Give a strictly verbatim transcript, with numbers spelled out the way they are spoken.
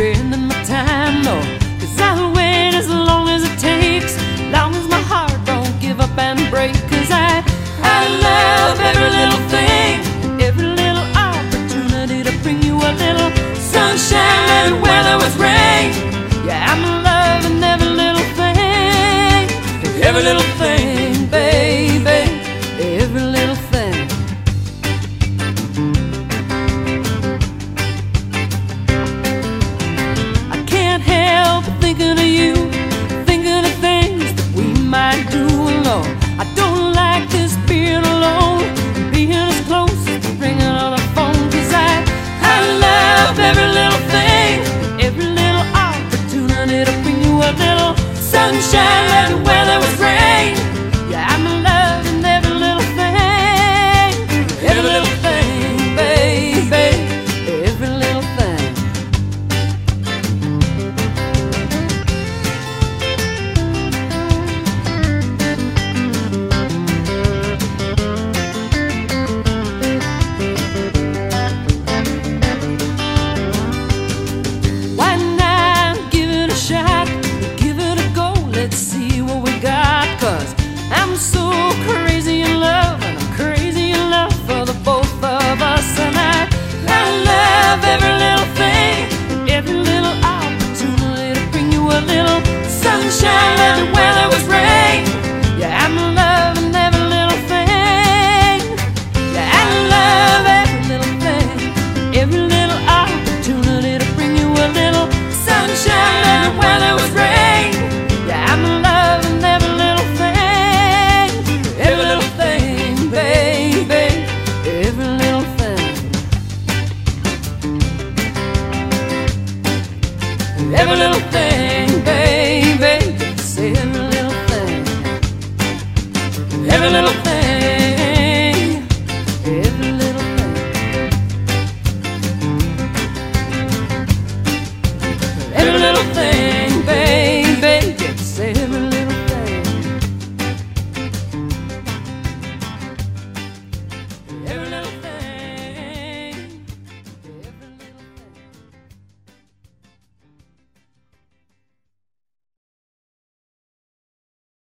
spending my time, Lord, 'cause I'll wait as long as it takes, long as my heart don't give up and break. 'Cause I, I love every little thing, every little opportunity to bring you a little sunshine and weather with rain. Yeah, I'm loving every little thing, every little thing, baby, every little thing. I can't help but thinking of you